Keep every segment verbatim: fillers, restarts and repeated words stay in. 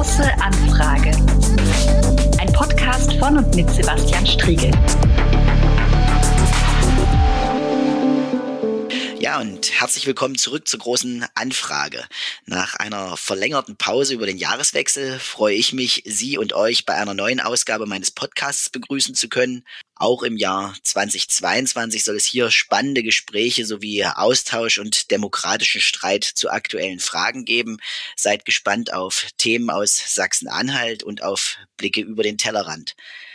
Große Anfrage. Ein Podcast von und mit Sebastian Striegel. Ja, und herzlich willkommen zurück zur Großen Anfrage. Nach einer verlängerten Pause über den Jahreswechsel freue ich mich, Sie und euch bei einer neuen Ausgabe meines Podcasts begrüßen zu können. Auch im Jahr zweitausendzweiundzwanzig soll es hier spannende Gespräche sowie Austausch und demokratischen Streit zu aktuellen Fragen geben. Seid gespannt auf Themen aus Sachsen-Anhalt und auf Blicke über den Tellerrand.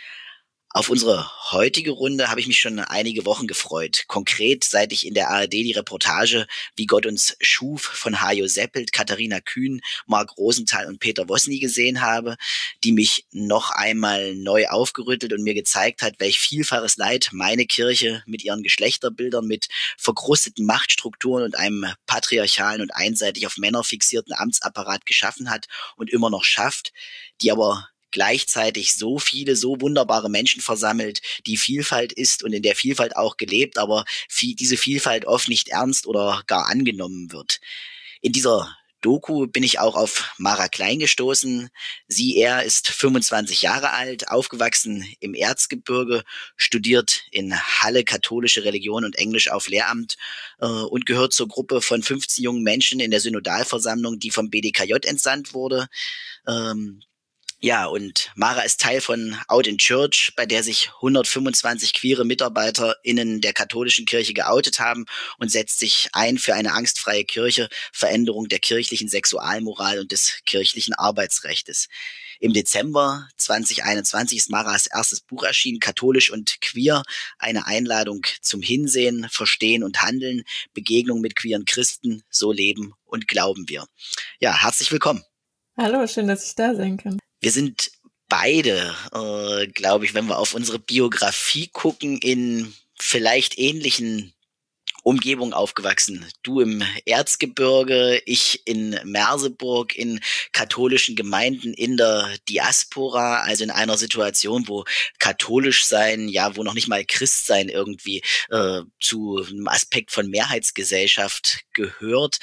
Auf unsere heutige Runde habe ich mich schon einige Wochen gefreut. Konkret, seit ich in der A R D die Reportage Wie Gott uns schuf von Hajo Seppelt, Katharina Kühn, Marc Rosenthal und Peter Wosny gesehen habe, die mich noch einmal neu aufgerüttelt und mir gezeigt hat, welch vielfaches Leid meine Kirche mit ihren Geschlechterbildern, mit verkrusteten Machtstrukturen und einem patriarchalen und einseitig auf Männer fixierten Amtsapparat geschaffen hat und immer noch schafft, die aber gleichzeitig so viele, so wunderbare Menschen versammelt, die Vielfalt ist und in der Vielfalt auch gelebt, aber viel, diese Vielfalt oft nicht ernst oder gar angenommen wird. In dieser Doku bin ich auch auf Mara Klein gestoßen. Sie, er ist fünfundzwanzig Jahre alt, aufgewachsen im Erzgebirge, studiert in Halle katholische Religion und Englisch auf Lehramt äh, und gehört zur Gruppe von fünfzehn jungen Menschen in der Synodalversammlung, die vom B D K J entsandt wurde. Ähm, Ja, und Mara ist Teil von Out in Church, bei der sich hundertfünfundzwanzig queere MitarbeiterInnen der katholischen Kirche geoutet haben und setzt sich ein für eine angstfreie Kirche, Veränderung der kirchlichen Sexualmoral und des kirchlichen Arbeitsrechtes. Im Dezember zweitausendeinundzwanzig ist Maras erstes Buch erschienen, Katholisch und Queer, eine Einladung zum Hinsehen, Verstehen und Handeln, Begegnung mit queeren Christen, so leben und glauben wir. Ja, herzlich willkommen. Hallo, schön, dass ich da sein kann. Wir sind beide, äh, glaube ich, wenn wir auf unsere Biografie gucken, in vielleicht ähnlichen Umgebungen aufgewachsen. Du im Erzgebirge, ich in Merseburg, in katholischen Gemeinden in der Diaspora, also in einer Situation, wo katholisch sein, ja, wo noch nicht mal Christsein irgendwie äh, zu einem Aspekt von Mehrheitsgesellschaft gehört.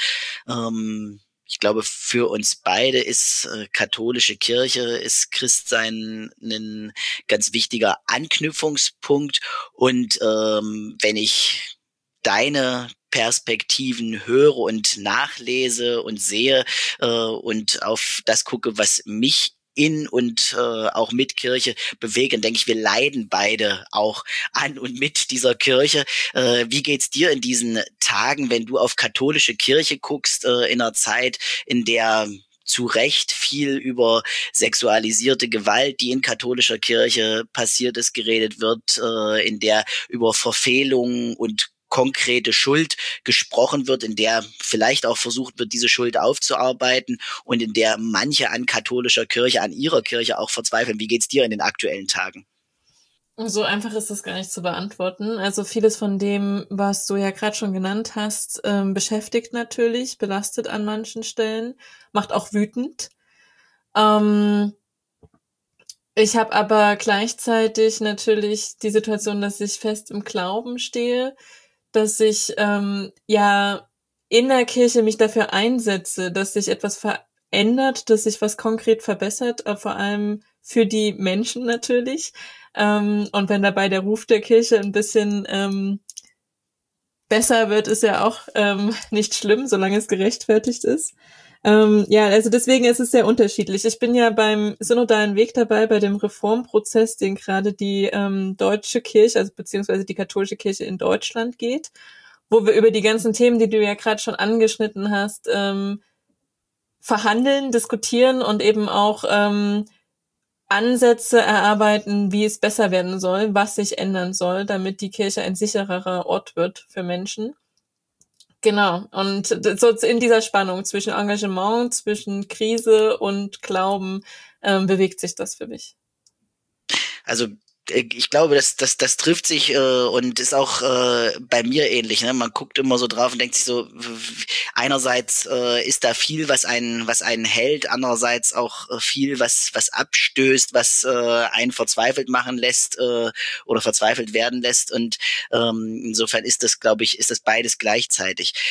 Ähm, Ich glaube, für uns beide ist äh, katholische Kirche, ist Christsein ein ganz wichtiger Anknüpfungspunkt. Und ähm, wenn ich deine Perspektiven höre und nachlese und sehe äh, und auf das gucke, was mich in und äh, auch mit Kirche bewegen, denke ich, wir leiden beide auch an und mit dieser Kirche. Äh, wie geht's dir in diesen Tagen, wenn du auf katholische Kirche guckst, äh, in einer Zeit, in der zu Recht viel über sexualisierte Gewalt, die in katholischer Kirche passiert ist, geredet wird, äh, in der über Verfehlungen und konkrete Schuld gesprochen wird, in der vielleicht auch versucht wird, diese Schuld aufzuarbeiten und in der manche an katholischer Kirche, an ihrer Kirche auch verzweifeln. Wie geht's dir in den aktuellen Tagen? So einfach ist das gar nicht zu beantworten. Also vieles von dem, was du ja gerade schon genannt hast, ähm, beschäftigt natürlich, belastet an manchen Stellen, macht auch wütend. Ähm, ich habe aber gleichzeitig natürlich die Situation, dass ich fest im Glauben stehe, dass ich ähm, ja in der Kirche mich dafür einsetze, dass sich etwas verändert, dass sich was konkret verbessert, äh, vor allem für die Menschen natürlich. Ähm, und wenn dabei der Ruf der Kirche ein bisschen ähm, besser wird, ist ja auch ähm, nicht schlimm, solange es gerechtfertigt ist. Ähm, ja, also deswegen ist es sehr unterschiedlich. Ich bin ja beim synodalen Weg dabei, bei dem Reformprozess, den gerade die ähm, deutsche Kirche, also beziehungsweise die katholische Kirche in Deutschland geht, wo wir über die ganzen Themen, die du ja gerade schon angeschnitten hast, ähm, verhandeln, diskutieren und eben auch ähm, Ansätze erarbeiten, wie es besser werden soll, was sich ändern soll, damit die Kirche ein sichererer Ort wird für Menschen. Genau, und so in dieser Spannung zwischen Engagement, zwischen Krise und Glauben ähm, bewegt sich das für mich. Also ich glaube, das, das, das trifft sich äh, und ist auch äh, bei mir ähnlich. Ne? Man guckt immer so drauf und denkt sich so, einerseits äh, ist da viel, was einen, was einen hält, andererseits auch äh, viel, was, was abstößt, was äh, einen verzweifelt machen lässt äh, oder verzweifelt werden lässt. Und ähm, insofern ist das, glaube ich, ist das beides gleichzeitig.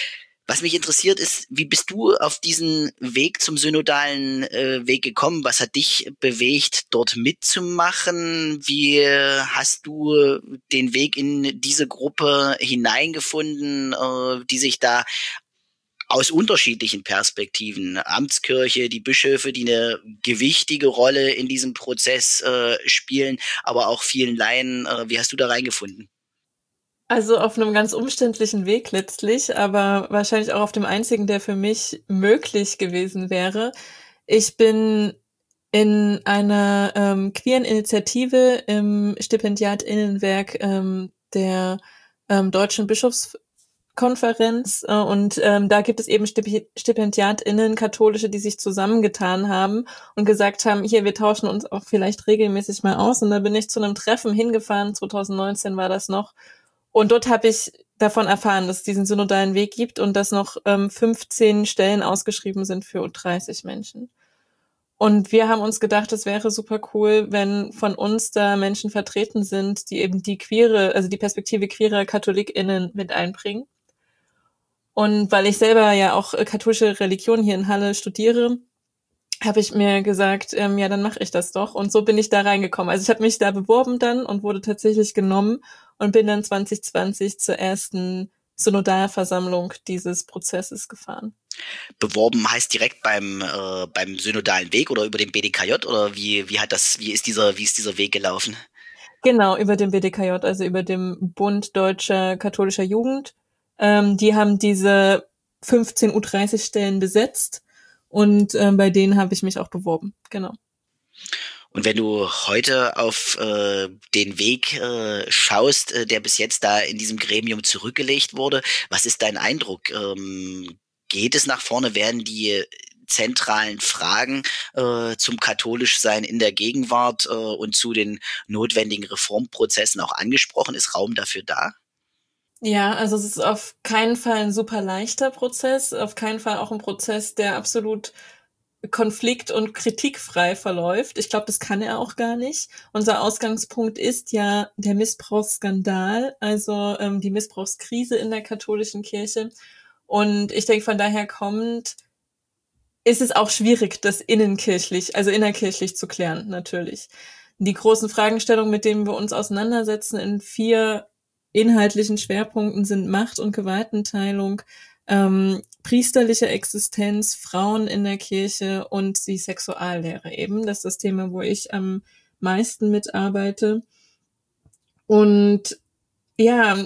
Was mich interessiert ist, wie bist du auf diesen Weg zum synodalen äh, Weg gekommen? Was hat dich bewegt, dort mitzumachen? Wie hast du den Weg in diese Gruppe hineingefunden, äh, die sich da aus unterschiedlichen Perspektiven, Amtskirche, die Bischöfe, die eine gewichtige Rolle in diesem Prozess äh, spielen, aber auch vielen Laien, äh, wie hast du da reingefunden? Also auf einem ganz umständlichen Weg letztlich, aber wahrscheinlich auch auf dem einzigen, der für mich möglich gewesen wäre. Ich bin in einer ähm, queeren Initiative im Stipendiatinnenwerk ähm, der ähm, Deutschen Bischofskonferenz äh, und ähm, da gibt es eben Stip- StipendiatInnen, Katholische, die sich zusammengetan haben und gesagt haben, hier, wir tauschen uns auch vielleicht regelmäßig mal aus. Und da bin ich zu einem Treffen hingefahren, zwanzig neunzehn war das noch. Und dort habe ich davon erfahren, dass es diesen synodalen Weg gibt und dass noch ähm, fünfzehn Stellen ausgeschrieben sind für dreißig Menschen. Und wir haben uns gedacht, es wäre super cool, wenn von uns da Menschen vertreten sind, die eben die queere, also die Perspektive queerer KatholikInnen mit einbringen. Und weil ich selber ja auch katholische Religion hier in Halle studiere, habe ich mir gesagt, ähm, ja, dann mache ich das doch. Und so bin ich da reingekommen. Also ich habe mich da beworben dann und wurde tatsächlich genommen und bin dann zwanzig zwanzig zur ersten Synodalversammlung dieses Prozesses gefahren. Beworben heißt direkt beim äh, beim synodalen Weg oder über den B D K J oder wie wie hat das wie ist dieser wie ist dieser Weg gelaufen? Genau, über den B D K J, also über den Bund Deutscher Katholischer Jugend. Ähm, die haben diese fünfzehn U dreißig Stellen besetzt und ähm, bei denen habe ich mich auch beworben. Genau. Und wenn du heute auf äh, den Weg äh, schaust, äh, der bis jetzt da in diesem Gremium zurückgelegt wurde, was ist dein Eindruck? Ähm, geht es nach vorne? Werden die zentralen Fragen äh, zum Katholischsein in der Gegenwart äh, und zu den notwendigen Reformprozessen auch angesprochen? Ist Raum dafür da? Ja, also es ist auf keinen Fall ein super leichter Prozess, auf keinen Fall auch ein Prozess, der absolut konflikt- und kritikfrei verläuft. Ich glaube, das kann er auch gar nicht. Unser Ausgangspunkt ist ja der Missbrauchsskandal, also ähm, die Missbrauchskrise in der katholischen Kirche. Und ich denke, von daher kommt, ist es auch schwierig, das innenkirchlich, also innerkirchlich zu klären, natürlich. Die großen Fragestellungen, mit denen wir uns auseinandersetzen in vier inhaltlichen Schwerpunkten sind Macht- und Gewaltenteilung, ähm, priesterliche Existenz, Frauen in der Kirche und die Sexuallehre eben. Das ist das Thema, wo ich am meisten mitarbeite. Und ja,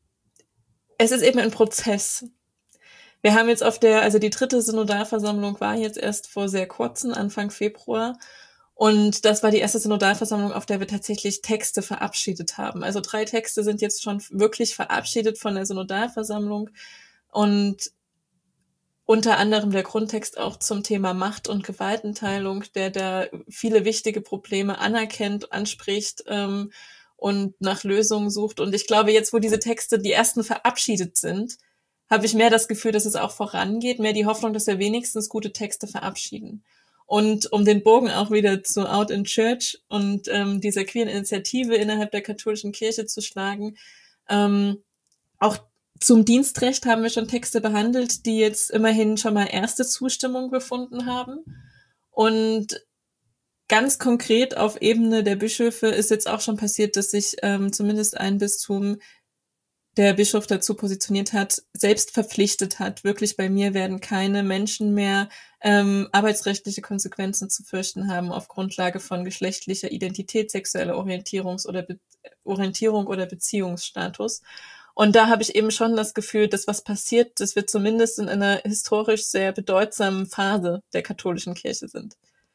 es ist eben ein Prozess. Wir haben jetzt auf der, also die dritte Synodalversammlung war jetzt erst vor sehr kurzem, Anfang Februar. Und das war die erste Synodalversammlung, auf der wir tatsächlich Texte verabschiedet haben. Also drei Texte sind jetzt schon wirklich verabschiedet von der Synodalversammlung. Und unter anderem der Grundtext auch zum Thema Macht- und Gewaltenteilung, der da viele wichtige Probleme anerkennt, anspricht ähm, und nach Lösungen sucht. Und ich glaube, jetzt, wo diese Texte die ersten verabschiedet sind, habe ich mehr das Gefühl, dass es auch vorangeht, mehr die Hoffnung, dass wir wenigstens gute Texte verabschieden. Und um den Bogen auch wieder zu Out in Church und ähm, dieser queeren Initiative innerhalb der katholischen Kirche zu schlagen, ähm, auch zum Dienstrecht haben wir schon Texte behandelt, die jetzt immerhin schon mal erste Zustimmung gefunden haben. Und ganz konkret auf Ebene der Bischöfe ist jetzt auch schon passiert, dass sich ähm, zumindest ein Bistum, der Bischof dazu positioniert hat, selbst verpflichtet hat. Wirklich, bei mir werden keine Menschen mehr ähm, arbeitsrechtliche Konsequenzen zu fürchten haben auf Grundlage von geschlechtlicher Identität, sexueller Orientierungs- oder Be- Orientierung oder Beziehungsstatus. Und da habe ich eben schon das Gefühl, dass was passiert, dass wir zumindest in einer historisch sehr bedeutsamen Phase der katholischen Kirche sind.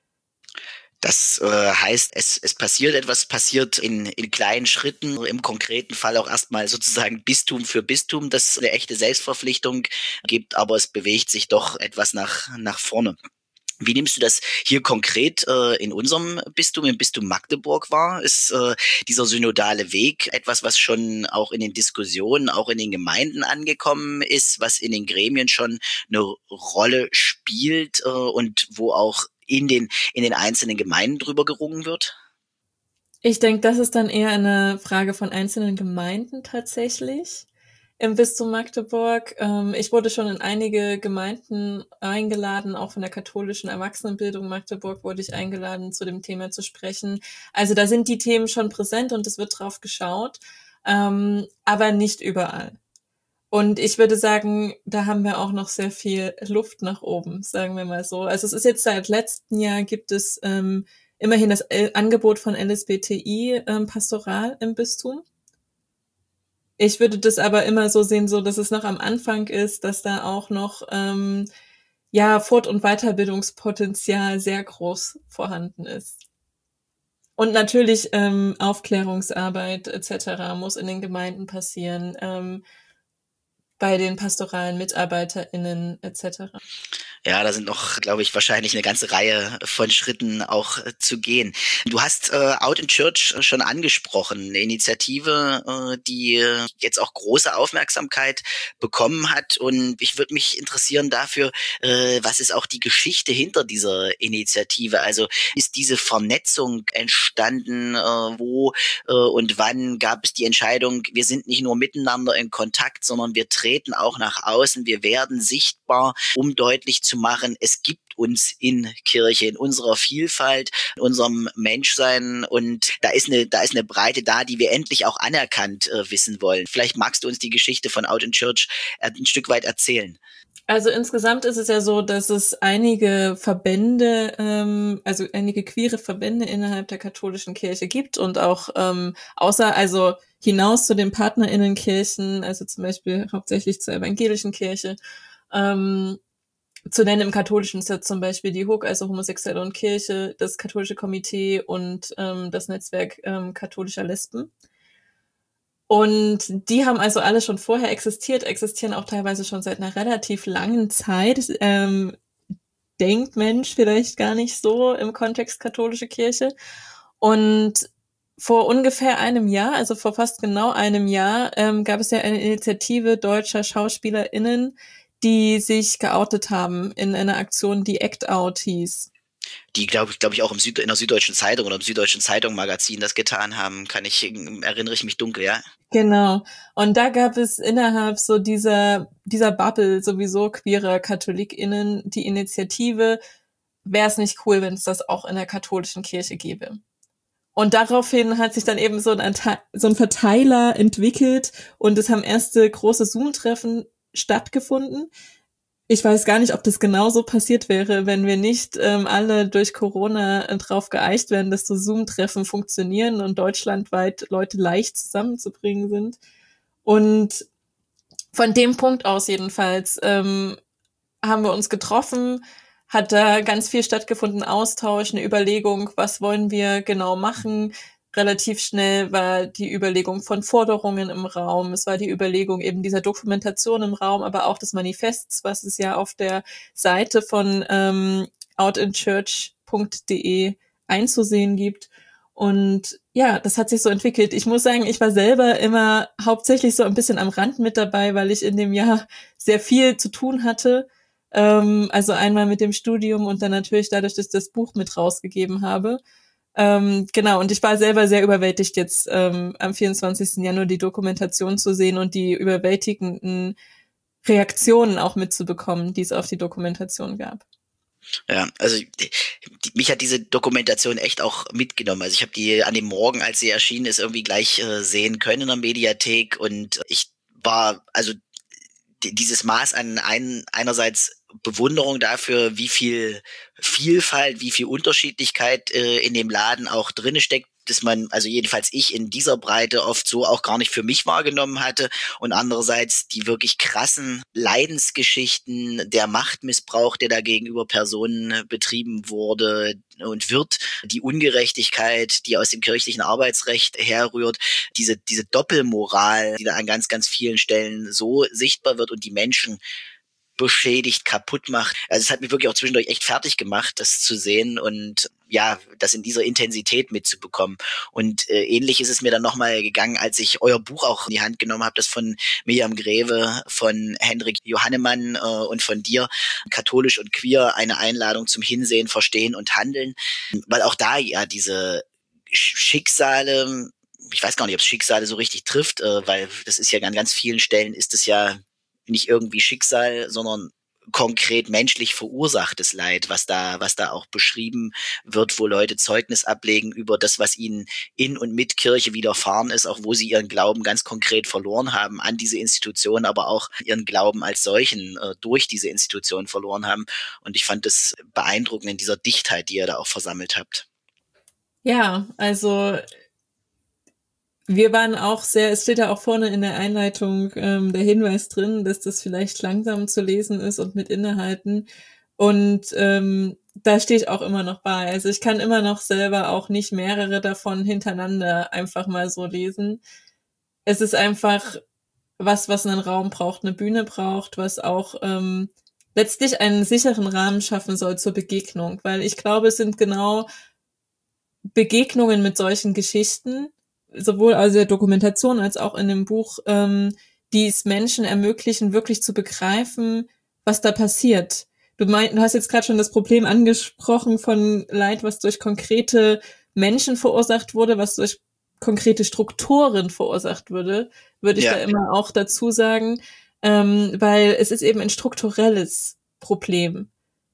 Das äh, heißt, es, es passiert etwas, passiert in, in kleinen Schritten, im konkreten Fall auch erstmal sozusagen Bistum für Bistum, das eine echte Selbstverpflichtung gibt, aber es bewegt sich doch etwas nach, nach vorne. Wie nimmst du das hier konkret äh, in unserem Bistum, im Bistum Magdeburg wahr? Ist äh, dieser synodale Weg etwas, was schon auch in den Diskussionen, auch in den Gemeinden angekommen ist, was in den Gremien schon eine Rolle spielt äh, und wo auch in den, in den einzelnen Gemeinden drüber gerungen wird? Ich denke, das ist dann eher eine Frage von einzelnen Gemeinden tatsächlich. im Bistum Magdeburg. Ähm, ich wurde schon in einige Gemeinden eingeladen, auch von der katholischen Erwachsenenbildung Magdeburg wurde ich eingeladen, zu dem Thema zu sprechen. Also da sind die Themen schon präsent und es wird drauf geschaut, ähm, aber nicht überall. Und ich würde sagen, da haben wir auch noch sehr viel Luft nach oben, sagen wir mal so. Also es ist jetzt seit letztem Jahr gibt es ähm, immerhin das L- Angebot von L S B T I ähm, Pastoral im Bistum. Ich würde das aber immer so sehen, so dass es noch am Anfang ist, dass da auch noch ähm, ja Fort- und Weiterbildungspotenzial sehr groß vorhanden ist. Und natürlich ähm, Aufklärungsarbeit et cetera muss in den Gemeinden passieren, ähm, bei den pastoralen MitarbeiterInnen et cetera. Ja, da sind noch, glaube ich, wahrscheinlich eine ganze Reihe von Schritten auch äh, zu gehen. Du hast äh, Out in Church schon angesprochen, eine Initiative, äh, die äh, jetzt auch große Aufmerksamkeit bekommen hat. Und ich würde mich interessieren dafür, äh, was ist auch die Geschichte hinter dieser Initiative? Also ist diese Vernetzung entstanden? Äh, wo äh, und wann gab es die Entscheidung, wir sind nicht nur miteinander in Kontakt, sondern wir treten auch nach außen, wir werden sichtbar, um deutlich zu machen, es gibt uns in Kirche, in unserer Vielfalt, in unserem Menschsein und da ist eine, da ist eine Breite da, die wir endlich auch anerkannt äh, wissen wollen. Vielleicht magst du uns die Geschichte von Out in Church ein Stück weit erzählen. Also insgesamt ist es ja so, dass es einige Verbände, ähm, also einige queere Verbände innerhalb der katholischen Kirche gibt und auch ähm, außer, also hinaus zu den PartnerInnenkirchen, also zum Beispiel hauptsächlich zur evangelischen Kirche, ähm, zu nennen im Katholischen ist ja zum Beispiel die H U K, also Homosexuelle und Kirche, das katholische Komitee und ähm, das Netzwerk ähm, katholischer Lesben. Und die haben also alle schon vorher existiert, existieren auch teilweise schon seit einer relativ langen Zeit. Ähm, denkt Mensch vielleicht gar nicht so im Kontext katholische Kirche. Und vor ungefähr einem Jahr, also vor fast genau einem Jahr, ähm, gab es ja eine Initiative deutscher SchauspielerInnen, die sich geoutet haben in einer Aktion, die Act Out hieß. Die, glaube ich, glaube ich, auch im Süd in der Süddeutschen Zeitung oder im Süddeutschen Zeitung Magazin das getan haben, kann ich, erinnere ich mich dunkel, ja. Genau. Und da gab es innerhalb so dieser, dieser Bubble sowieso queerer KatholikInnen die Initiative, wäre es nicht cool, wenn es das auch in der katholischen Kirche gäbe. Und daraufhin hat sich dann eben so ein, so ein Verteiler entwickelt und es haben erste große Zoom-Treffen stattgefunden. Ich weiß gar nicht, ob das genauso passiert wäre, wenn wir nicht ähm, alle durch Corona äh, drauf geeicht werden, dass so Zoom-Treffen funktionieren und deutschlandweit Leute leicht zusammenzubringen sind. Und von dem Punkt aus jedenfalls ähm, haben wir uns getroffen, hat da ganz viel stattgefunden, Austausch, eine Überlegung, was wollen wir genau machen. Relativ schnell war die Überlegung von Forderungen im Raum. Es war die Überlegung eben dieser Dokumentation im Raum, aber auch des Manifests, was es ja auf der Seite von ähm, out in church punkt de einzusehen gibt. Und ja, das hat sich so entwickelt. Ich muss sagen, ich war selber immer hauptsächlich so ein bisschen am Rand mit dabei, weil ich in dem Jahr sehr viel zu tun hatte. Ähm, also einmal mit dem Studium und dann natürlich dadurch, dass ich das Buch mit rausgegeben habe. Ähm, genau, und ich war selber sehr überwältigt, jetzt ähm, am vierundzwanzigsten Januar die Dokumentation zu sehen und die überwältigenden Reaktionen auch mitzubekommen, die es auf die Dokumentation gab. Ja, also die, mich hat diese Dokumentation echt auch mitgenommen. Also ich habe die an dem Morgen, als sie erschienen ist, irgendwie gleich äh, sehen können in der Mediathek und ich war, also die, dieses Maß an ein, einerseits Bewunderung dafür, wie viel Vielfalt, wie viel Unterschiedlichkeit äh, in dem Laden auch drinne steckt, dass man, also jedenfalls ich in dieser Breite oft so auch gar nicht für mich wahrgenommen hatte und andererseits die wirklich krassen Leidensgeschichten, der Machtmissbrauch, der da gegenüber Personen betrieben wurde und wird, die Ungerechtigkeit, die aus dem kirchlichen Arbeitsrecht herrührt, diese, diese Doppelmoral, die da an ganz, ganz vielen Stellen so sichtbar wird und die Menschen beschädigt, kaputt macht. Also es hat mich wirklich auch zwischendurch echt fertig gemacht, das zu sehen und ja, das in dieser Intensität mitzubekommen. Und äh, ähnlich ist es mir dann nochmal gegangen, als ich euer Buch auch in die Hand genommen habe, das von Miriam Greve, von Hendrik Johannemann äh, und von dir, Katholisch und Queer, eine Einladung zum Hinsehen, Verstehen und Handeln. Weil auch da ja diese Schicksale ich weiß gar nicht, ob es Schicksale so richtig trifft, äh, weil das ist ja an ganz vielen Stellen ist es ja nicht irgendwie Schicksal, sondern konkret menschlich verursachtes Leid, was da, was da auch beschrieben wird, wo Leute Zeugnis ablegen über das, was ihnen in und mit Kirche widerfahren ist, auch wo sie ihren Glauben ganz konkret verloren haben an diese Institution, aber auch ihren Glauben als solchen äh, durch diese Institution verloren haben. Und ich fand das beeindruckend in dieser Dichtheit, die ihr da auch versammelt habt. Ja, also wir waren auch sehr, es steht ja auch vorne in der Einleitung ähm, der Hinweis drin, dass das vielleicht langsam zu lesen ist und mit Innehalten. Und ähm, da stehe ich auch immer noch bei. Also ich kann immer noch selber auch nicht mehrere davon hintereinander einfach mal so lesen. Es ist einfach was, was einen Raum braucht, eine Bühne braucht, was auch ähm, letztlich einen sicheren Rahmen schaffen soll zur Begegnung. Weil ich glaube, es sind genau Begegnungen mit solchen Geschichten, sowohl aus der Dokumentation als auch in dem Buch, ähm, die es Menschen ermöglichen, wirklich zu begreifen, was da passiert. Du meinst, du hast jetzt gerade schon das Problem angesprochen von Leid, was durch konkrete Menschen verursacht wurde, was durch konkrete Strukturen verursacht wurde, würde ich ja. da immer auch dazu sagen, ähm, weil es ist eben ein strukturelles Problem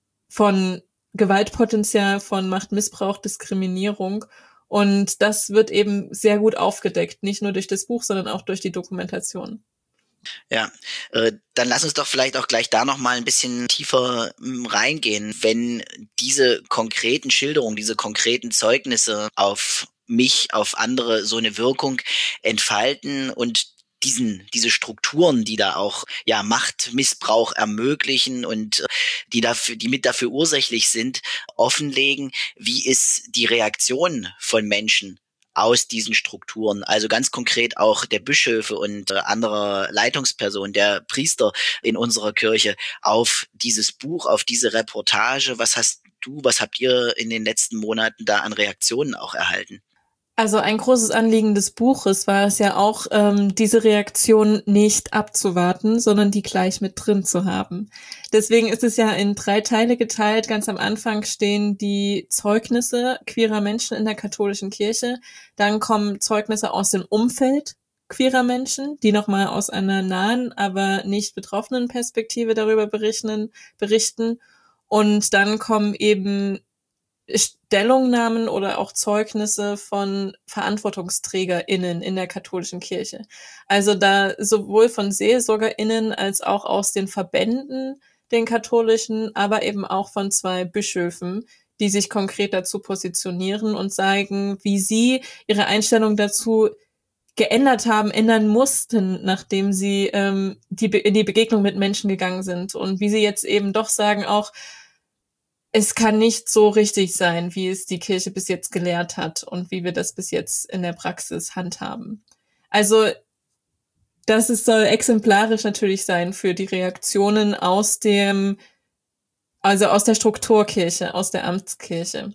von Gewaltpotenzial, von Machtmissbrauch, Diskriminierung. Und das wird eben sehr gut aufgedeckt, nicht nur durch das Buch, sondern auch durch die Dokumentation. Ja, äh, dann lass uns doch vielleicht auch gleich da noch mal ein bisschen tiefer m, reingehen. Wenn diese konkreten Schilderungen, diese konkreten Zeugnisse auf mich, auf andere so eine Wirkung entfalten und diesen, diese Strukturen, die da auch, ja, Machtmissbrauch ermöglichen und äh, die dafür, die mit dafür ursächlich sind, offenlegen, wie ist die Reaktion von Menschen aus diesen Strukturen, also ganz konkret auch der Bischöfe und äh, anderer Leitungspersonen, der Priester in unserer Kirche auf dieses Buch, auf diese Reportage. Was hast du, was habt ihr in den letzten Monaten da an Reaktionen auch erhalten? Also ein großes Anliegen des Buches war es ja auch, ähm, diese Reaktion nicht abzuwarten, sondern die gleich mit drin zu haben. Deswegen ist es ja in drei Teile geteilt. Ganz am Anfang stehen die Zeugnisse queerer Menschen in der katholischen Kirche. Dann kommen Zeugnisse aus dem Umfeld queerer Menschen, die nochmal aus einer nahen, aber nicht betroffenen Perspektive darüber berichten. berichten. Und dann kommen eben Stellungnahmen oder auch Zeugnisse von VerantwortungsträgerInnen in der katholischen Kirche. Also da sowohl von SeelsorgerInnen als auch aus den Verbänden, den katholischen, aber eben auch von zwei Bischöfen, die sich konkret dazu positionieren und zeigen, wie sie ihre Einstellung dazu geändert haben, ändern mussten, nachdem sie ähm, die, in die Begegnung mit Menschen gegangen sind und wie sie jetzt eben doch sagen auch, es kann nicht so richtig sein, wie es die Kirche bis jetzt gelehrt hat und wie wir das bis jetzt in der Praxis handhaben. Also das ist, soll exemplarisch natürlich sein für die Reaktionen aus dem, also aus der Strukturkirche, aus der Amtskirche.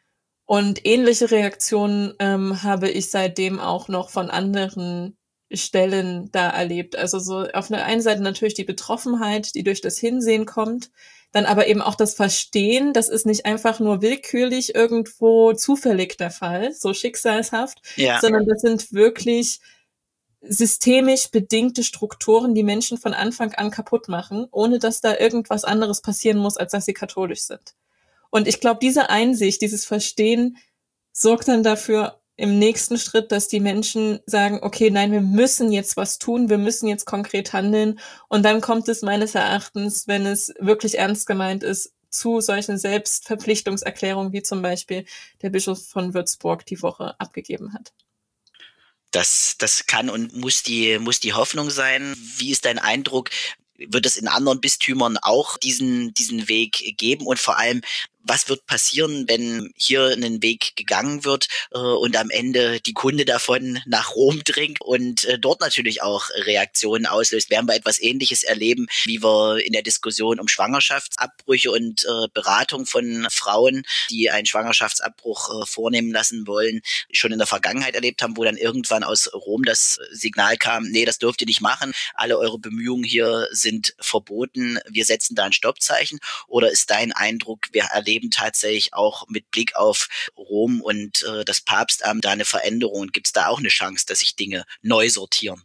Und ähnliche Reaktionen ähm, habe ich seitdem auch noch von anderen Stellen da erlebt. Also so auf der einen Seite natürlich die Betroffenheit, die durch das Hinsehen kommt, dann aber eben auch das Verstehen, das ist nicht einfach nur willkürlich irgendwo zufällig der Fall, so schicksalshaft, ja. sondern das sind wirklich systemisch bedingte Strukturen, die Menschen von Anfang an kaputt machen, ohne dass da irgendwas anderes passieren muss, als dass sie katholisch sind. Und ich glaube, diese Einsicht, dieses Verstehen sorgt dann dafür im nächsten Schritt, dass die Menschen sagen, okay, nein, wir müssen jetzt was tun, wir müssen jetzt konkret handeln. Und dann kommt es meines Erachtens, wenn es wirklich ernst gemeint ist, zu solchen Selbstverpflichtungserklärungen, wie zum Beispiel der Bischof von Würzburg die Woche abgegeben hat. Das, das kann und muss die, muss die Hoffnung sein. Wie ist dein Eindruck? Wird es in anderen Bistümern auch diesen, diesen Weg geben? Und vor allem, was wird passieren, wenn hier einen Weg gegangen wird äh, und am Ende die Kunde davon nach Rom dringt und äh, dort natürlich auch Reaktionen auslöst? Werden wir etwas Ähnliches erleben, wie wir in der Diskussion um Schwangerschaftsabbrüche und äh, Beratung von Frauen, die einen Schwangerschaftsabbruch äh, vornehmen lassen wollen, schon in der Vergangenheit erlebt haben, wo dann irgendwann aus Rom das Signal kam, nee, das dürft ihr nicht machen, alle eure Bemühungen hier sind verboten, wir setzen da ein Stoppzeichen? Oder ist dein Eindruck, wir erleben erleben tatsächlich auch mit Blick auf Rom und äh, das Papstamt da eine Veränderung? Und gibt es da auch eine Chance, dass sich Dinge neu sortieren?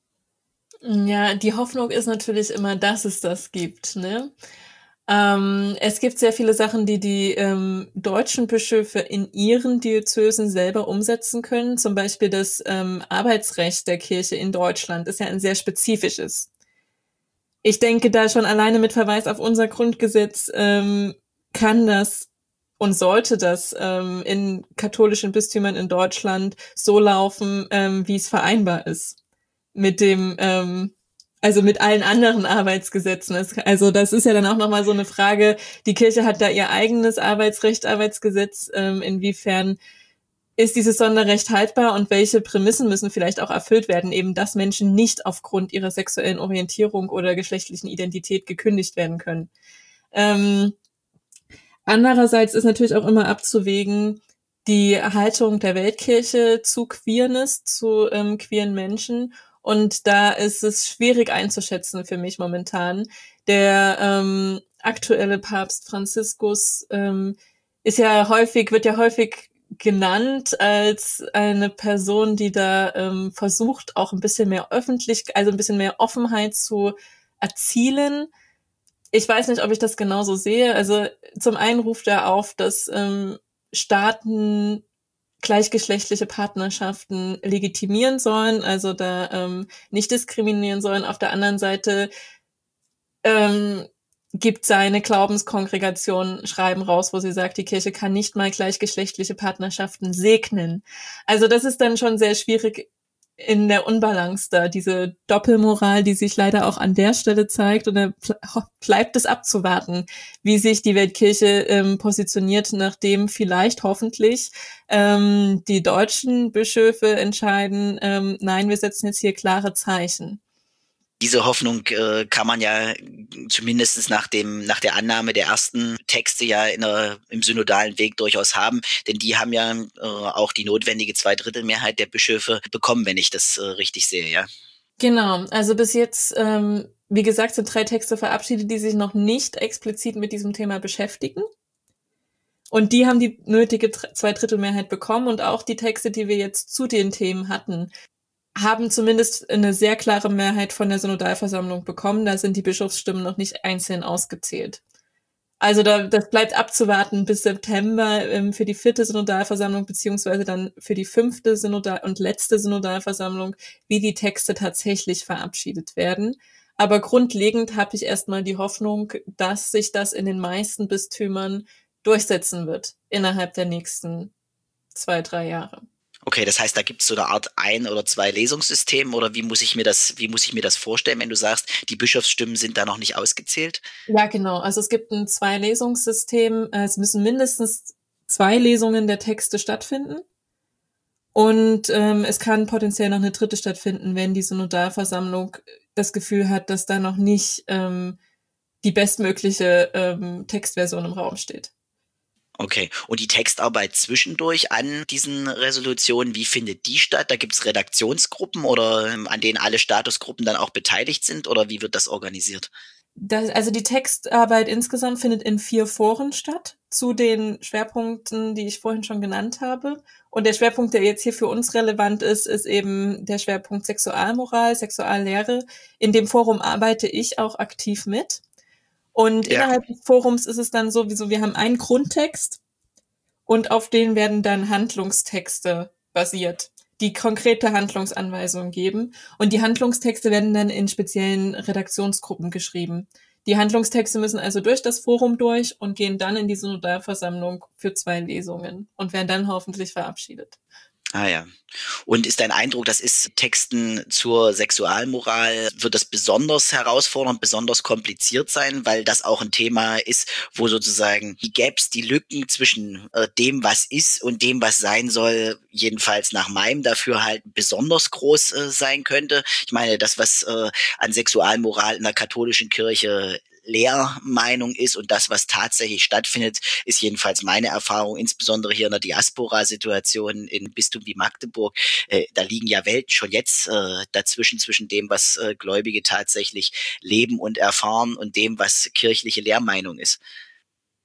Ja, die Hoffnung ist natürlich immer, dass es das gibt, ne? Ähm, es gibt sehr viele Sachen, die die ähm, deutschen Bischöfe in ihren Diözesen selber umsetzen können. Zum Beispiel das ähm, Arbeitsrecht der Kirche in Deutschland ist ja ein sehr spezifisches. Ich denke, da schon alleine mit Verweis auf unser Grundgesetz ähm, kann das und sollte das ähm, in katholischen Bistümern in Deutschland so laufen, ähm, wie es vereinbar ist mit dem ähm, also mit allen anderen Arbeitsgesetzen. Also das ist ja dann auch nochmal so eine Frage, die Kirche hat da ihr eigenes Arbeitsrecht, Arbeitsgesetz, ähm, inwiefern ist dieses Sonderrecht haltbar und welche Prämissen müssen vielleicht auch erfüllt werden, eben dass Menschen nicht aufgrund ihrer sexuellen Orientierung oder geschlechtlichen Identität gekündigt werden können. Ähm, andererseits ist natürlich auch immer abzuwägen, die Haltung der Weltkirche zu Queerness, zu ähm, queeren Menschen. Und da ist es schwierig einzuschätzen für mich momentan. Der ähm, aktuelle Papst Franziskus ähm, ist ja häufig, wird ja häufig genannt als eine Person, die da ähm, versucht, auch ein bisschen mehr öffentlich, also ein bisschen mehr Offenheit zu erzielen. Ich weiß nicht, ob ich das genauso sehe. Also zum einen ruft er auf, dass ähm, Staaten gleichgeschlechtliche Partnerschaften legitimieren sollen, also da ähm, nicht diskriminieren sollen. Auf der anderen Seite ähm, gibt seine Glaubenskongregation Schreiben raus, wo sie sagt, die Kirche kann nicht mal gleichgeschlechtliche Partnerschaften segnen. Also das ist dann schon sehr schwierig in der Unbalance da, diese Doppelmoral, die sich leider auch an der Stelle zeigt. Und da bleibt es abzuwarten, wie sich die Weltkirche ähm, positioniert, nachdem vielleicht hoffentlich ähm, die deutschen Bischöfe entscheiden, ähm, nein, wir setzen jetzt hier klare Zeichen. Diese Hoffnung äh, kann man ja zumindest nach dem nach der Annahme der ersten Texte ja in der, im synodalen Weg durchaus haben, denn die haben ja äh, auch die notwendige Zweidrittelmehrheit der Bischöfe bekommen, wenn ich das äh, richtig sehe, ja. Genau, also bis jetzt, ähm, wie gesagt, sind drei Texte verabschiedet, die sich noch nicht explizit mit diesem Thema beschäftigen. Und die haben die nötige Zweidrittelmehrheit bekommen und auch die Texte, die wir jetzt zu den Themen hatten, haben zumindest eine sehr klare Mehrheit von der Synodalversammlung bekommen. Da sind die Bischofsstimmen noch nicht einzeln ausgezählt. Also da, das bleibt abzuwarten bis September ähm, für die vierte Synodalversammlung beziehungsweise dann für die fünfte Synodal- und letzte Synodalversammlung, wie die Texte tatsächlich verabschiedet werden. Aber grundlegend habe ich erstmal die Hoffnung, dass sich das in den meisten Bistümern durchsetzen wird innerhalb der nächsten zwei, drei Jahre. Okay, das heißt, da gibt es so eine Art ein- oder zwei Lesungssystem oder wie muss ich mir das, wie muss ich mir das vorstellen, wenn du sagst, die Bischofsstimmen sind da noch nicht ausgezählt? Ja, genau. Also es gibt ein Zwei-Lesungssystem. Es müssen mindestens zwei Lesungen der Texte stattfinden. Und ähm, es kann potenziell noch eine dritte stattfinden, wenn die Synodalversammlung das Gefühl hat, dass da noch nicht ähm, die bestmögliche ähm, Textversion im Raum steht. Okay, und die Textarbeit zwischendurch an diesen Resolutionen, wie findet die statt? Da gibt es Redaktionsgruppen oder ähm, an denen alle Statusgruppen dann auch beteiligt sind oder wie wird das organisiert? Das, also die Textarbeit insgesamt findet in vier Foren statt, zu den Schwerpunkten, die ich vorhin schon genannt habe. Und der Schwerpunkt, der jetzt hier für uns relevant ist, ist eben der Schwerpunkt Sexualmoral, Sexuallehre. In dem Forum arbeite ich auch aktiv mit. Und ja. Innerhalb des Forums ist es dann sowieso, wir haben einen Grundtext und auf den werden dann Handlungstexte basiert, die konkrete Handlungsanweisungen geben. Und die Handlungstexte werden dann in speziellen Redaktionsgruppen geschrieben. Die Handlungstexte müssen also durch das Forum durch und gehen dann in die Synodalversammlung für zwei Lesungen und werden dann hoffentlich verabschiedet. Ah ja. Und ist dein Eindruck, das ist Texten zur Sexualmoral, wird das besonders herausfordernd, besonders kompliziert sein, weil das auch ein Thema ist, wo sozusagen die Gaps, die Lücken zwischen äh, dem, was ist und dem, was sein soll, jedenfalls nach meinem Dafürhalten besonders groß äh, sein könnte. Ich meine, das, was äh, an Sexualmoral in der katholischen Kirche Lehrmeinung ist und das, was tatsächlich stattfindet, ist jedenfalls meine Erfahrung, insbesondere hier in der Diaspora-Situation in Bistum wie Magdeburg. Äh, da liegen ja Welten schon jetzt äh, dazwischen, zwischen dem, was äh, Gläubige tatsächlich leben und erfahren und dem, was kirchliche Lehrmeinung ist.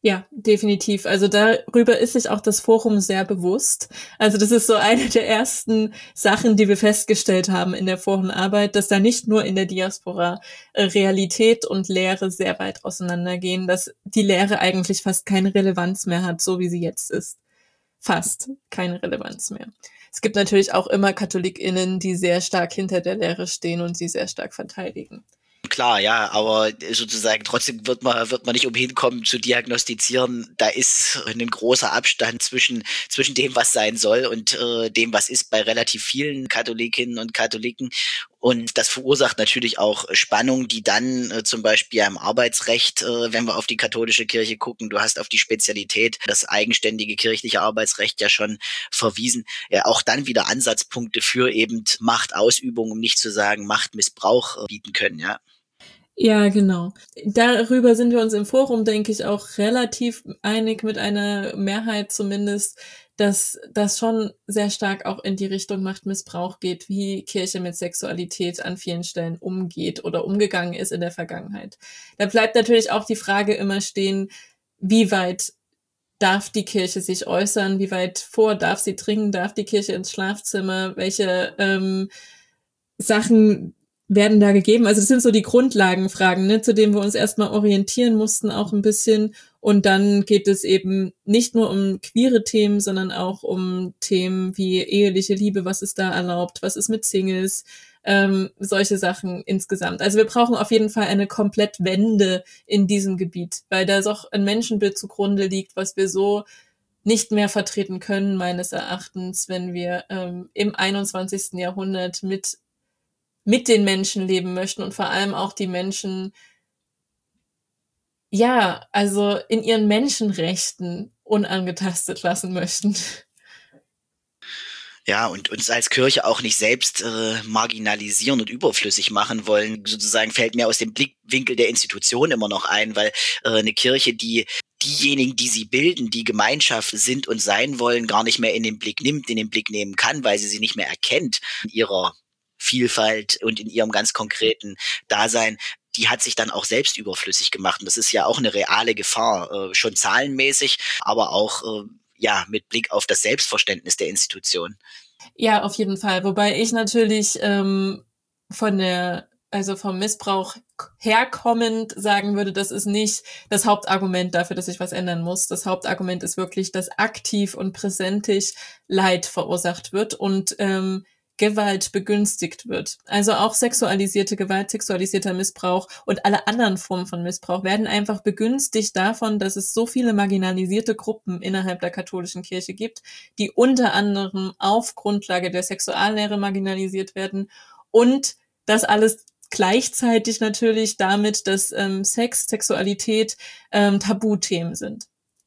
Ja, definitiv. Also darüber ist sich auch das Forum sehr bewusst. Also das ist so eine der ersten Sachen, die wir festgestellt haben in der Forenarbeit, dass da nicht nur in der Diaspora äh, Realität und Lehre sehr weit auseinandergehen, dass die Lehre eigentlich fast keine Relevanz mehr hat, so wie sie jetzt ist. Fast keine Relevanz mehr. Es gibt natürlich auch immer KatholikInnen, die sehr stark hinter der Lehre stehen und sie sehr stark verteidigen. Klar, ja, aber sozusagen trotzdem wird man wird man nicht umhin kommen zu diagnostizieren, da ist ein großer Abstand zwischen zwischen dem, was sein soll und äh, dem, was ist bei relativ vielen Katholikinnen und Katholiken. Und das verursacht natürlich auch Spannungen, die dann äh, zum Beispiel im Arbeitsrecht, äh, wenn wir auf die katholische Kirche gucken, du hast auf die Spezialität, das eigenständige kirchliche Arbeitsrecht ja schon verwiesen, ja, auch dann wieder Ansatzpunkte für eben Machtausübung, um nicht zu sagen Machtmissbrauch äh, bieten können, ja. Ja, genau. Darüber sind wir uns im Forum, denke ich, auch relativ einig, mit einer Mehrheit zumindest, dass das schon sehr stark auch in die Richtung Machtmissbrauch geht, wie Kirche mit Sexualität an vielen Stellen umgeht oder umgegangen ist in der Vergangenheit. Da bleibt natürlich auch die Frage immer stehen, wie weit darf die Kirche sich äußern, wie weit vor darf sie dringen, darf die Kirche ins Schlafzimmer, welche ähm, Sachen werden da gegeben. Also das sind so die Grundlagenfragen, ne, zu denen wir uns erstmal orientieren mussten, auch ein bisschen. Und dann geht es eben nicht nur um queere Themen, sondern auch um Themen wie eheliche Liebe, was ist da erlaubt, was ist mit Singles, ähm, solche Sachen insgesamt. Also wir brauchen auf jeden Fall eine Komplettwende in diesem Gebiet, weil da doch ein Menschenbild zugrunde liegt, was wir so nicht mehr vertreten können, meines Erachtens, wenn wir ähm, im einundzwanzigsten Jahrhundert mit mit den Menschen leben möchten und vor allem auch die Menschen, ja, also in ihren Menschenrechten unangetastet lassen möchten. Ja, und uns als Kirche auch nicht selbst äh, marginalisieren und überflüssig machen wollen. Sozusagen fällt mir aus dem Blickwinkel der Institution immer noch ein, weil äh, eine Kirche, die diejenigen, die sie bilden, die Gemeinschaft sind und sein wollen, gar nicht mehr in den Blick nimmt, in den Blick nehmen kann, weil sie sie nicht mehr erkennt in ihrer Vielfalt und in ihrem ganz konkreten Dasein, die hat sich dann auch selbst überflüssig gemacht. Und das ist ja auch eine reale Gefahr, äh, schon zahlenmäßig, aber auch äh, ja mit Blick auf das Selbstverständnis der Institution. Ja, auf jeden Fall. Wobei ich natürlich ähm, von der, also vom Missbrauch herkommend sagen würde, das ist nicht das Hauptargument dafür, dass sich was ändern muss. Das Hauptargument ist wirklich, dass aktiv und präsentlich Leid verursacht wird und ähm, Gewalt begünstigt wird. Also auch sexualisierte Gewalt, sexualisierter Missbrauch und alle anderen Formen von Missbrauch werden einfach begünstigt davon, dass es so viele marginalisierte Gruppen innerhalb der katholischen Kirche gibt, die unter anderem auf Grundlage der Sexuallehre marginalisiert werden und das alles gleichzeitig natürlich damit, dass ähm, Sex, Sexualität ähm, Tabuthemen sind.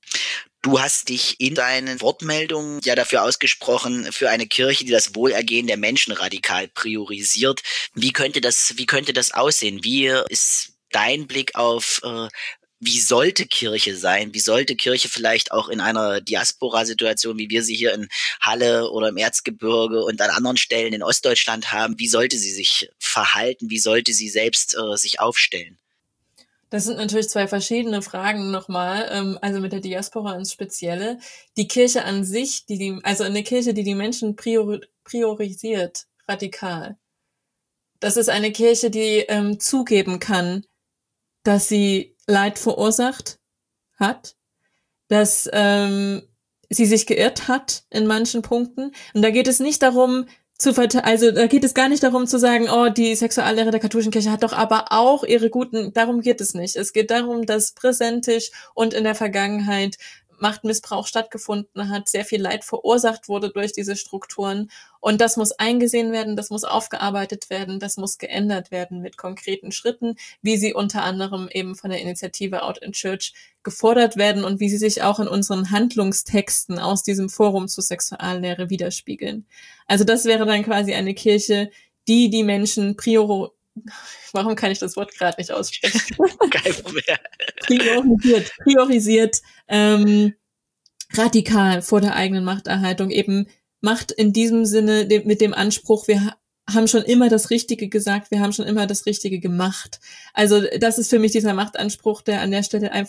Du hast dich in deinen Wortmeldungen ja dafür ausgesprochen, für eine Kirche, die das Wohlergehen der Menschen radikal priorisiert. Wie könnte das, wie könnte das aussehen? Wie ist dein Blick auf, äh, wie sollte Kirche sein? Wie sollte Kirche vielleicht auch in einer Diaspora-Situation, wie wir sie hier in Halle oder im Erzgebirge und an anderen Stellen in Ostdeutschland haben, wie sollte sie sich verhalten? Wie sollte sie selbst äh, sich aufstellen? Das sind natürlich zwei verschiedene Fragen nochmal, also mit der Diaspora ins Spezielle. Die Kirche an sich, die, die also eine Kirche, die die Menschen priori- priorisiert, radikal. Das ist eine Kirche, die ähm, zugeben kann, dass sie Leid verursacht hat, dass ähm, sie sich geirrt hat in manchen Punkten. Und da geht es nicht darum, zu verte- also da geht es gar nicht darum zu sagen, oh, die Sexuallehre der katholischen Kirche hat doch aber auch ihre guten, darum geht es nicht. Es geht darum, dass präsentisch und in der Vergangenheit Machtmissbrauch stattgefunden hat, sehr viel Leid verursacht wurde durch diese Strukturen. Und das muss eingesehen werden, das muss aufgearbeitet werden, das muss geändert werden mit konkreten Schritten, wie sie unter anderem eben von der Initiative Out in Church gefordert werden und wie sie sich auch in unseren Handlungstexten aus diesem Forum zur Sexuallehre widerspiegeln. Also das wäre dann quasi eine Kirche, die die Menschen prior... Warum kann ich das Wort gerade nicht aussprechen? Kein Problem. priorisiert, priorisiert ähm, radikal vor der eigenen Machterhaltung, eben Macht in diesem Sinne de- mit dem Anspruch, wir ha- haben schon immer das Richtige gesagt, wir haben schon immer das Richtige gemacht. Also das ist für mich dieser Machtanspruch, der an der Stelle einfach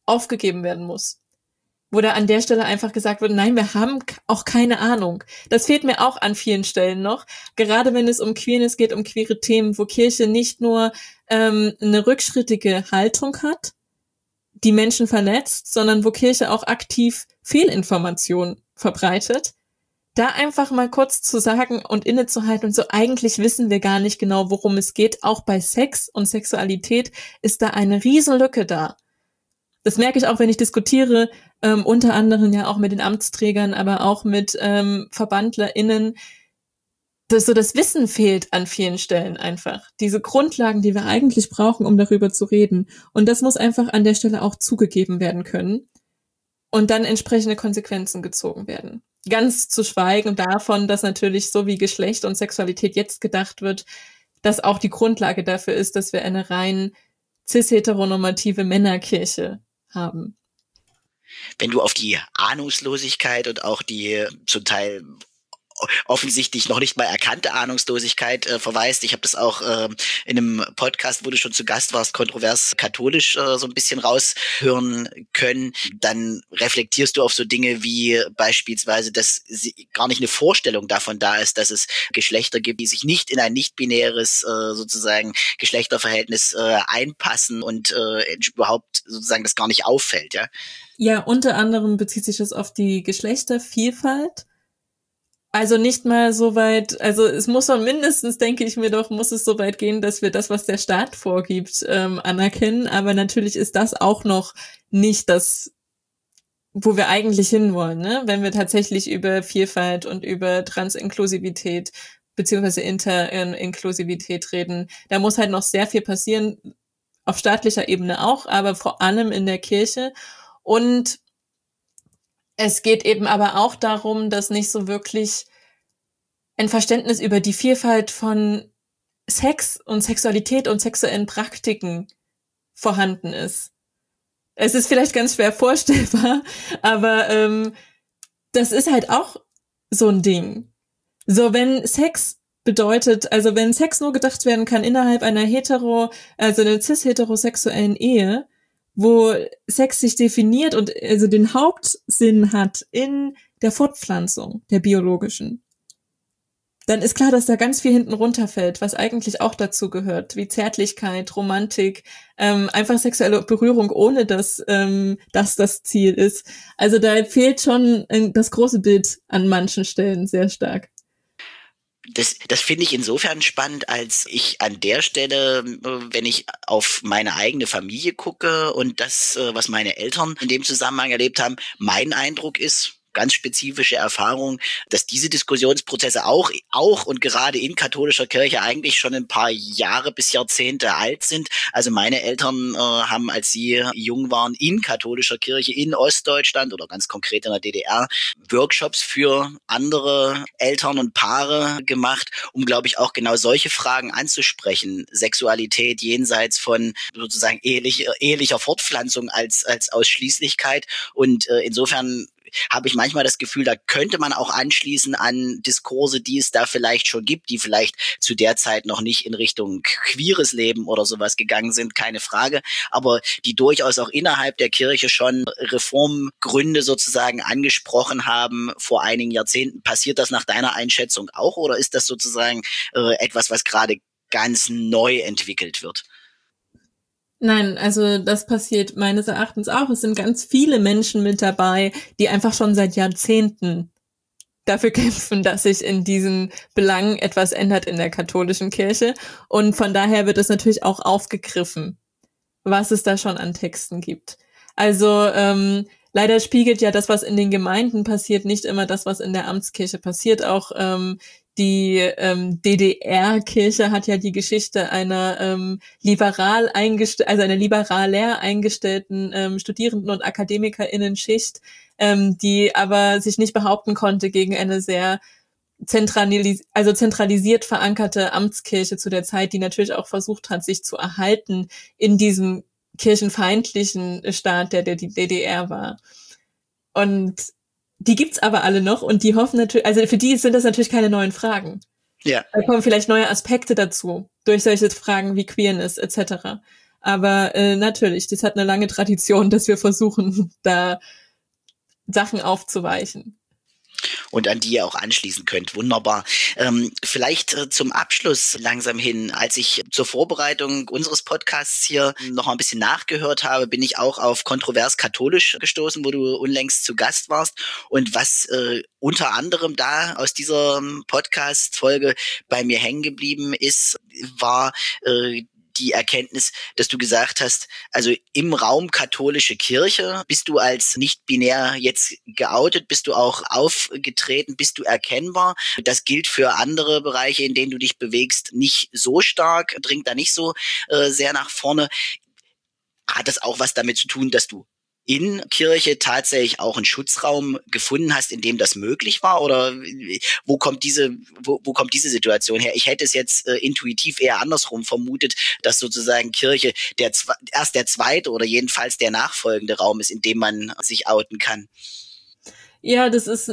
aufgegeben werden muss. Wo da an der Stelle einfach gesagt wird, nein, wir haben auch keine Ahnung. Das fehlt mir auch an vielen Stellen noch. Gerade wenn es um Queerness geht, um queere Themen, wo Kirche nicht nur ähm, eine rückschrittige Haltung hat, die Menschen verletzt, sondern wo Kirche auch aktiv Fehlinformationen verbreitet. Da einfach mal kurz zu sagen und innezuhalten und so, eigentlich wissen wir gar nicht genau, worum es geht. Auch bei Sex und Sexualität ist da eine Riesenlücke da. Das merke ich auch, wenn ich diskutiere, ähm, unter anderem ja auch mit den Amtsträgern, aber auch mit ähm, VerbandlerInnen, dass so das Wissen fehlt an vielen Stellen einfach. Diese Grundlagen, die wir eigentlich brauchen, um darüber zu reden. Und das muss einfach an der Stelle auch zugegeben werden können und dann entsprechende Konsequenzen gezogen werden. Ganz zu schweigen davon, dass natürlich so wie Geschlecht und Sexualität jetzt gedacht wird, dass auch die Grundlage dafür ist, dass wir eine rein cis-heteronormative Männerkirche haben. Wenn du auf die Ahnungslosigkeit und auch die zum Teil offensichtlich noch nicht mal erkannte Ahnungslosigkeit äh, verweist. Ich habe das auch äh, in einem Podcast, wo du schon zu Gast warst, kontrovers katholisch äh, so ein bisschen raushören können. Dann reflektierst du auf so Dinge wie beispielsweise, dass sie gar nicht eine Vorstellung davon da ist, dass es Geschlechter gibt, die sich nicht in ein nicht-binäres äh, sozusagen Geschlechterverhältnis äh, einpassen und äh, überhaupt sozusagen das gar nicht auffällt, ja? Ja, unter anderem bezieht sich das auf die Geschlechtervielfalt. Also nicht mal so weit, also es muss doch mindestens, denke ich mir doch, muss es so weit gehen, dass wir das, was der Staat vorgibt, ähm, anerkennen. Aber natürlich ist das auch noch nicht das, wo wir eigentlich hinwollen, ne? Wenn wir tatsächlich über Vielfalt und über Transinklusivität beziehungsweise Interinklusivität reden. Da muss halt noch sehr viel passieren, auf staatlicher Ebene auch, aber vor allem in der Kirche. Und es geht eben aber auch darum, dass nicht so wirklich ein Verständnis über die Vielfalt von Sex und Sexualität und sexuellen Praktiken vorhanden ist. Es ist vielleicht ganz schwer vorstellbar, aber ähm, das ist halt auch so ein Ding. So, wenn Sex bedeutet, also wenn Sex nur gedacht werden kann innerhalb einer hetero, also einer cis-heterosexuellen Ehe, wo Sex sich definiert und also den Hauptsinn hat in der Fortpflanzung, der biologischen, dann ist klar, dass da ganz viel hinten runterfällt, was eigentlich auch dazu gehört, wie Zärtlichkeit, Romantik, ähm, einfach sexuelle Berührung, ohne dass ähm, das das Ziel ist. Also da fehlt schon äh, das große Bild an manchen Stellen sehr stark. Das, das finde ich insofern spannend, als ich an der Stelle, wenn ich auf meine eigene Familie gucke und das, was meine Eltern in dem Zusammenhang erlebt haben, mein Eindruck ist, ganz spezifische Erfahrung, dass diese Diskussionsprozesse auch, auch und gerade in katholischer Kirche eigentlich schon ein paar Jahre bis Jahrzehnte alt sind. Also meine Eltern äh, haben, als sie jung waren, in katholischer Kirche in Ostdeutschland oder ganz konkret in der D D R Workshops für andere Eltern und Paare gemacht, um, glaube ich, auch genau solche Fragen anzusprechen. Sexualität jenseits von sozusagen ehelich, ehelicher Fortpflanzung als, als Ausschließlichkeit. Und äh, insofern habe ich manchmal das Gefühl, da könnte man auch anschließen an Diskurse, die es da vielleicht schon gibt, die vielleicht zu der Zeit noch nicht in Richtung queeres Leben oder sowas gegangen sind, keine Frage, aber die durchaus auch innerhalb der Kirche schon Reformgründe sozusagen angesprochen haben vor einigen Jahrzehnten. Passiert das nach deiner Einschätzung auch oder ist das sozusagen äh, etwas, was gerade ganz neu entwickelt wird? Nein, also das passiert meines Erachtens auch. Es sind ganz viele Menschen mit dabei, die einfach schon seit Jahrzehnten dafür kämpfen, dass sich in diesen Belangen etwas ändert in der katholischen Kirche. Und von daher wird es natürlich auch aufgegriffen, was es da schon an Texten gibt. Also ähm, leider spiegelt ja das, was in den Gemeinden passiert, nicht immer das, was in der Amtskirche passiert. Auch ähm, die ähm, D D R-Kirche hat ja die Geschichte einer ähm, liberal eingestellten, also einer liberalär eingestellten ähm, Studierenden- und AkademikerInnen-Schicht, ähm, die aber sich nicht behaupten konnte gegen eine sehr zentralis- also zentralisiert verankerte Amtskirche zu der Zeit, die natürlich auch versucht hat, sich zu erhalten in diesem kirchenfeindlichen Staat, der der die D D R war. Und die gibt's aber alle noch und die hoffen natürlich, also für die sind das natürlich keine neuen Fragen. Ja. Da kommen vielleicht neue Aspekte dazu, durch solche Fragen wie Queerness et cetera. Aber äh, natürlich, das hat eine lange Tradition, dass wir versuchen, da Sachen aufzuweichen. Und an die ihr auch anschließen könnt. Wunderbar. Ähm, vielleicht äh, zum Abschluss langsam hin, als ich zur Vorbereitung unseres Podcasts hier noch mal ein bisschen nachgehört habe, bin ich auch auf Kontrovers Katholisch gestoßen, wo du unlängst zu Gast warst. Und was äh, unter anderem da aus dieser Podcast-Folge bei mir hängen geblieben ist, war äh, die Erkenntnis, dass du gesagt hast, also im Raum katholische Kirche bist du als nicht-binär jetzt geoutet, bist du auch aufgetreten, bist du erkennbar. Das gilt für andere Bereiche, in denen du dich bewegst, nicht so stark, dringt da nicht so äh, sehr nach vorne. Hat das auch was damit zu tun, dass du in Kirche tatsächlich auch einen Schutzraum gefunden hast, in dem das möglich war? Oder wo kommt diese, wo, wo kommt diese Situation her? Ich hätte es jetzt äh, intuitiv eher andersrum vermutet, dass sozusagen Kirche der erst der zweite oder jedenfalls der nachfolgende Raum ist, in dem man sich outen kann. Ja, das ist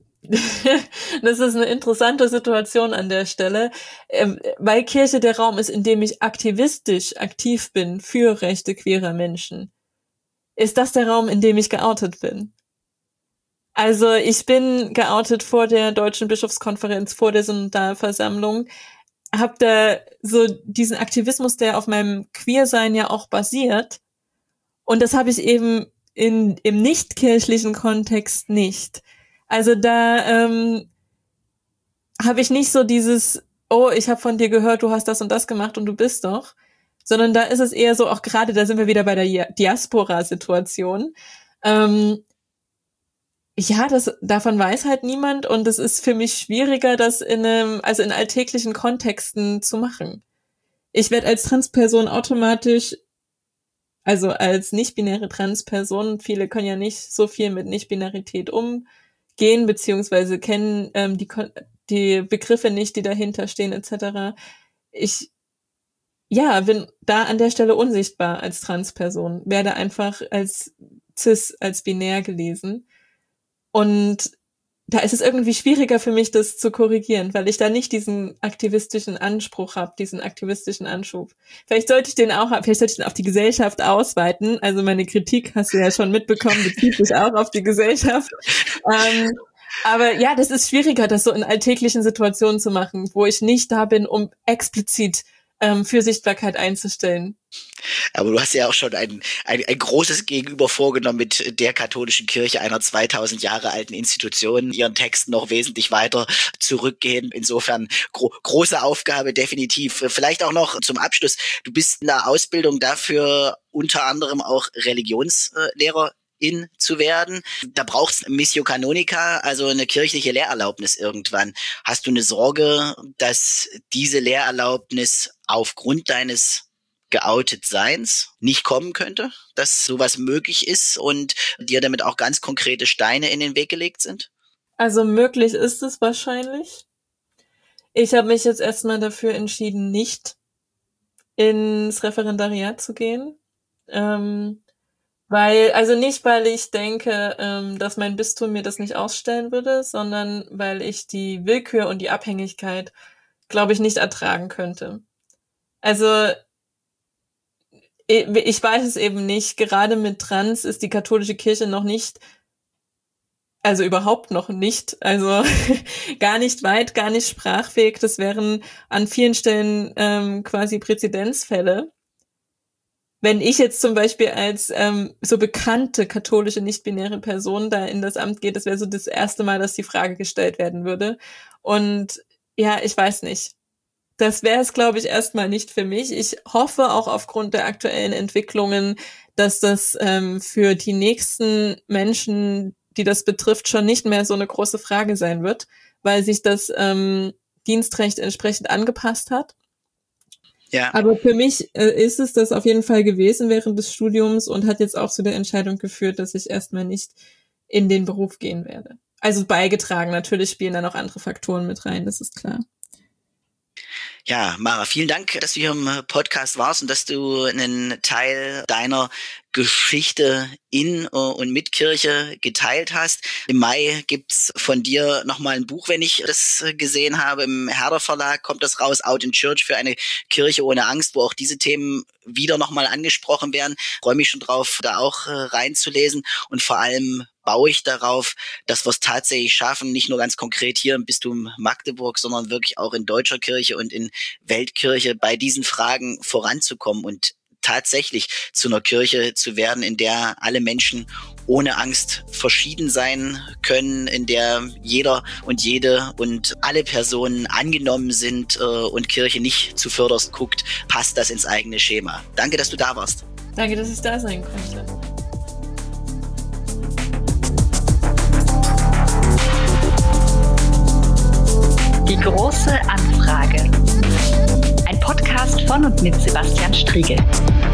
das ist eine interessante Situation an der Stelle, ähm, weil Kirche der Raum ist, in dem ich aktivistisch aktiv bin für Rechte queerer Menschen. Ist das der Raum, in dem ich geoutet bin? Also ich bin geoutet vor der Deutschen Bischofskonferenz, vor der Synodalversammlung, habe da so diesen Aktivismus, der auf meinem Queersein ja auch basiert. Und das habe ich eben in im nicht-kirchlichen Kontext nicht. Also da ähm, habe ich nicht so dieses, oh, ich habe von dir gehört, du hast das und das gemacht und du bist doch. Sondern da ist es eher so, auch gerade, da sind wir wieder bei der Diaspora-Situation. Ähm, ja, das, davon weiß halt niemand und es ist für mich schwieriger, das in einem, also in alltäglichen Kontexten zu machen. Ich werde als Transperson automatisch, also als nicht-binäre Transperson, viele können ja nicht so viel mit Nicht-Binarität umgehen, beziehungsweise kennen ähm, die, die Begriffe nicht, die dahinter stehen, et cetera. Ich Ja, bin da an der Stelle unsichtbar als Transperson, werde einfach als cis, als binär gelesen. Und da ist es irgendwie schwieriger für mich, das zu korrigieren, weil ich da nicht diesen aktivistischen Anspruch habe, diesen aktivistischen Anschub. Vielleicht sollte ich den auch, vielleicht sollte ich den auf die Gesellschaft ausweiten. Also meine Kritik, hast du ja schon mitbekommen, bezieht sich auch auf die Gesellschaft. Ähm, aber ja, das ist schwieriger, das so in alltäglichen Situationen zu machen, wo ich nicht da bin, um explizit ähm, für Sichtbarkeit einzustellen. Aber du hast ja auch schon ein, ein, ein großes Gegenüber vorgenommen mit der katholischen Kirche, einer zweitausend Jahre alten Institution, ihren Texten noch wesentlich weiter zurückgehen. Insofern gro- große Aufgabe, definitiv. Vielleicht auch noch zum Abschluss. Du bist in der Ausbildung dafür unter anderem auch Religionslehrer in zu werden. Da braucht's Missio Canonica, also eine kirchliche Lehrerlaubnis irgendwann. Hast du eine Sorge, dass diese Lehrerlaubnis aufgrund deines geoutet Seins nicht kommen könnte, dass sowas möglich ist und dir damit auch ganz konkrete Steine in den Weg gelegt sind? Also möglich ist es wahrscheinlich. Ich habe mich jetzt erstmal dafür entschieden, nicht ins Referendariat zu gehen. Ähm, weil, also nicht, weil ich denke, ähm, dass mein Bistum mir das nicht ausstellen würde, sondern weil ich die Willkür und die Abhängigkeit, glaube ich, nicht ertragen könnte. Also ich weiß es eben nicht. Gerade mit Trans ist die katholische Kirche noch nicht, also überhaupt noch nicht, also gar nicht weit, gar nicht sprachfähig. Das wären an vielen Stellen ähm, quasi Präzedenzfälle. Wenn ich jetzt zum Beispiel als ähm, so bekannte katholische nicht-binäre Person da in das Amt gehe, das wäre so das erste Mal, dass die Frage gestellt werden würde. Und ja, ich weiß nicht. Das wäre es, glaube ich, erstmal nicht für mich. Ich hoffe auch aufgrund der aktuellen Entwicklungen, dass das ähm, für die nächsten Menschen, die das betrifft, schon nicht mehr so eine große Frage sein wird, weil sich das ähm, Dienstrecht entsprechend angepasst hat. Ja. Aber für mich äh, ist es das auf jeden Fall gewesen während des Studiums und hat jetzt auch zu der Entscheidung geführt, dass ich erstmal nicht in den Beruf gehen werde. Also beigetragen, natürlich spielen da noch andere Faktoren mit rein, das ist klar. Ja, Mara, vielen Dank, dass du hier im Podcast warst und dass du einen Teil deiner Geschichte in und mit Kirche geteilt hast. Im Mai gibt's von dir nochmal ein Buch, wenn ich das gesehen habe. Im Herder Verlag kommt das raus, Out in Church für eine Kirche ohne Angst, wo auch diese Themen wieder nochmal angesprochen werden. Ich freue mich schon drauf, da auch reinzulesen und vor allem baue ich darauf, dass wir es tatsächlich schaffen, nicht nur ganz konkret hier im Bistum Magdeburg, sondern wirklich auch in deutscher Kirche und in Weltkirche bei diesen Fragen voranzukommen und tatsächlich zu einer Kirche zu werden, in der alle Menschen ohne Angst verschieden sein können, in der jeder und jede und alle Personen angenommen sind äh, und Kirche nicht zuvörderst guckt, passt das ins eigene Schema. Danke, dass du da warst. Danke, dass ich da sein konnte. Die große Anfrage. Ein Podcast von und mit Sebastian Striegel.